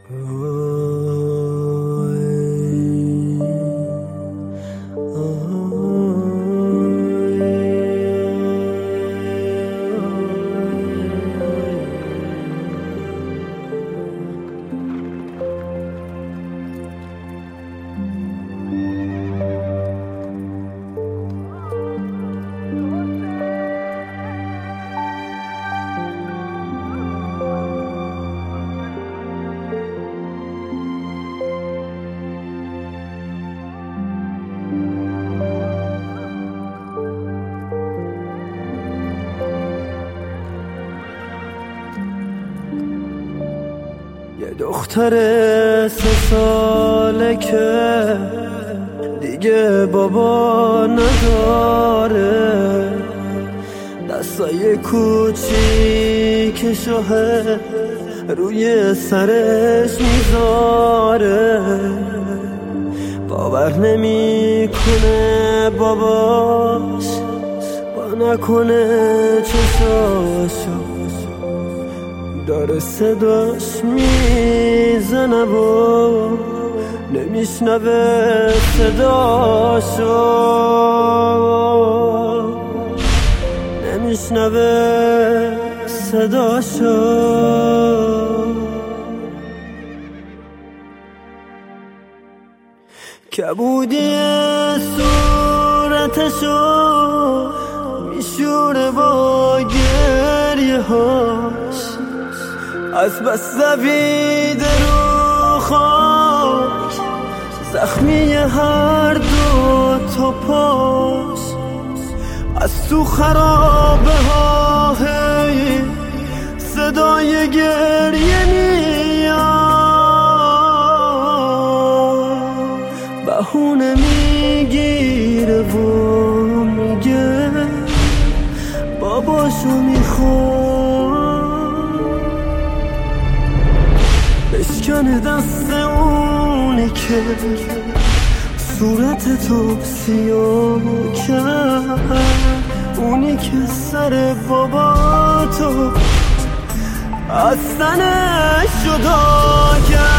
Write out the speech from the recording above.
یه دختر 3 ساله که دیگه بابا نداره، دستای کوچیکشوه روی سرش میذاره، باور نمیکنه باباش با نکنه چشاشو داره صداش میزنه و نمیشنوه صداشو، نمیشنوه صداشو. کبودی صورتشو میشوره با گریه هاش، از بس زویده رو خاک زخمی هر 2 تا پاش، از تو خرابه ها هی صدای گریه میاد، بهونه میگیره و میگه باباشو میخواد، بشکنه دست اونی که صورت تو سیاه کرد، اونی که سر بابا تو از تنش جدا کرد.